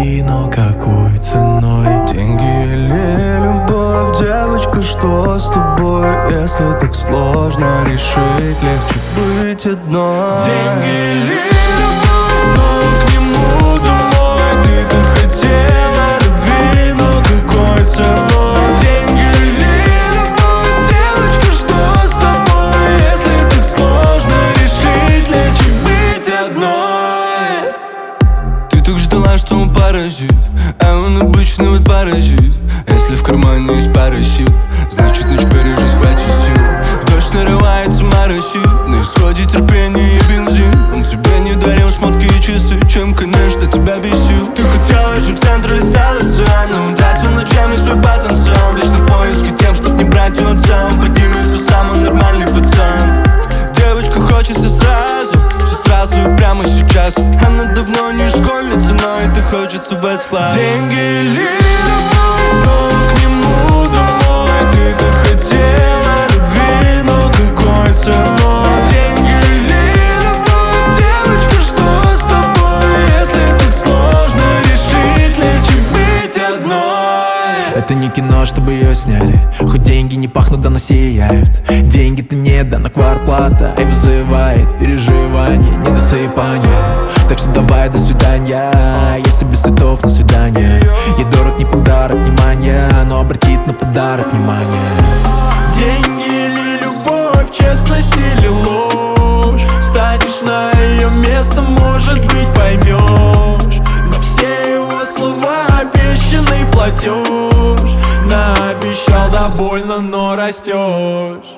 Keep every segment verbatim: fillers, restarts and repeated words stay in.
любви, но какой ценой? Деньги или любовь, девочка, что с тобой? Если так сложно решить, легче быть одной. Деньги или любовь, снова к нему домой. Ты-то хотела любви, но какой ценой? Деньги или любовь, девочка, что с тобой? Если так сложно решить, легче быть одной. Ты так ждала, что он паразит, а он обычный вот паразит. Если в кармане есть парашют, значит ночь пережить хватит сил. Дождь нарывается, моросит, на исходе терпения и бензин. Он тебе не дарил шмотки и часы, чем, конечно, тебя бесил. Ты хотела жить в центре, листала цену, он тратил ночами свой потенциал, вечно в поиске тем, чтоб не брать у отца. Он поднимется, самый нормальный пацан. Девочка хочется сразу, все сразу и прямо сейчас. Она давно не школьница, но это хочется без класса. Деньги или любовь, снова к нему домой. Ты-то хотела любви, но какой ценой? Деньги или любовь, девочка, что с тобой? Если так сложно решить, легче быть одной. это не кино, чтобы ее сняли. Хоть деньги не пахнут, да но сияют. Деньги-то не да, но квартплата и вызывает переживание, недосыпание. Так что давай, до свидания. Если без цветов на свидание. Ей дорог не подарок внимания, но обратит на подарок внимание. Деньги или любовь, честность или ложь? Встанешь на ее место, может быть, поймешь. Но все его слова обещанный платеж. Наобещал, да больно, но растешь.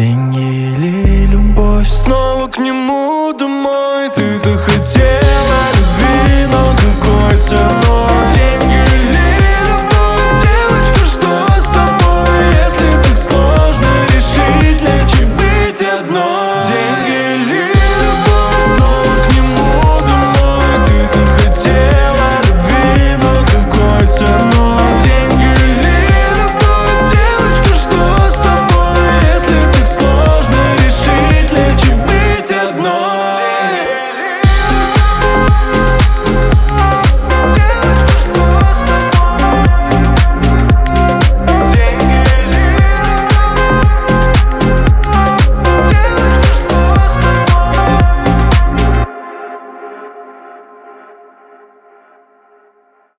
Деньги или любовь, снова к нему домой. Ты-то хотела